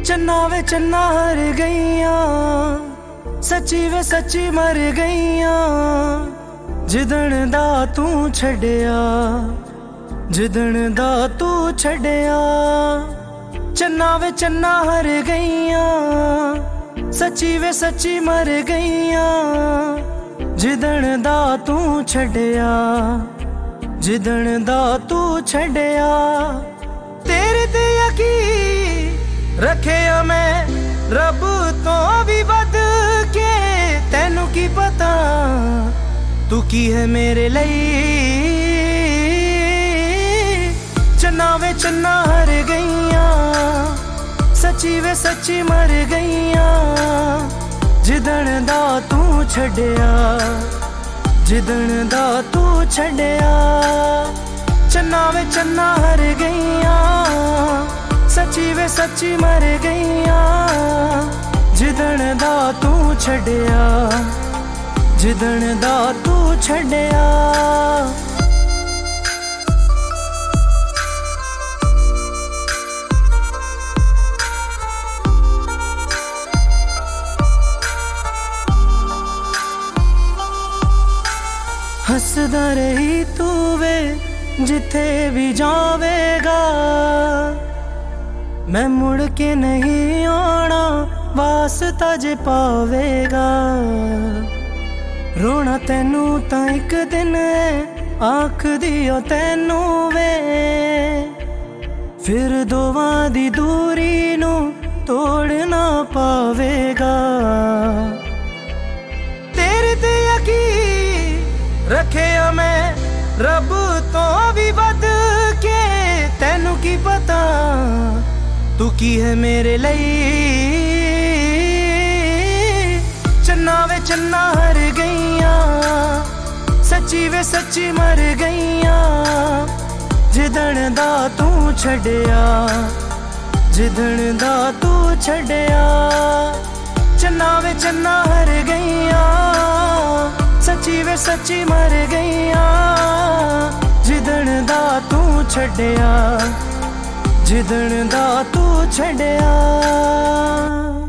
चन्ना वे चन्ना हर गईया, सच्ची वे सच्ची मर गईया। जिदण दा तू छड़िया, जिदण दा तू छड़िया। चन्ना वे चन्ना हर गईया, सच्ची वे सच्ची मर गईया। जिदण दा तू छड़िया, जिदण दा तू छड़िया। तेरे ते यकीन रखिया मैं रब तो भी वध के, तैनू की पता तू की है मेरे लिए। चन्ना वे चन्ना हर गईया, सच्ची वे सच्ची मर गईया। जिदण दा तू छड़िया, जिदण दा तू छड़िया। चन्ना वे चन्ना हर गईया, सच्ची वे सच्ची मर गईया। जिदण दा तू छड़िया, जिदण दा तू छड़िया। हसदा रही तू वे जिथे भी जावेगा, मैं मुड़ के नहीं आना वास्ता जे पावेगा। रोना तैनू तां एक दिन है, आख दियो तैनू वे। फिर दोवां दी दूरी नू तोड़ना पावेगा। तेरे ते यकीन रखिया मैं रब तो भी वध के, तैनू की पता तू की है मेरे लिए। चन्ना वे चन्ना हर गईया, सच्ची वे सच्ची मर गईया। जिदण दा तू छड़िया, जिदण दा तू छड़िया। चन्ना वे चन्ना हर गईया, सच्ची वे सच्ची मर गईया। जिदण दा तू छड़िया, जिदण दा तू छड़िया।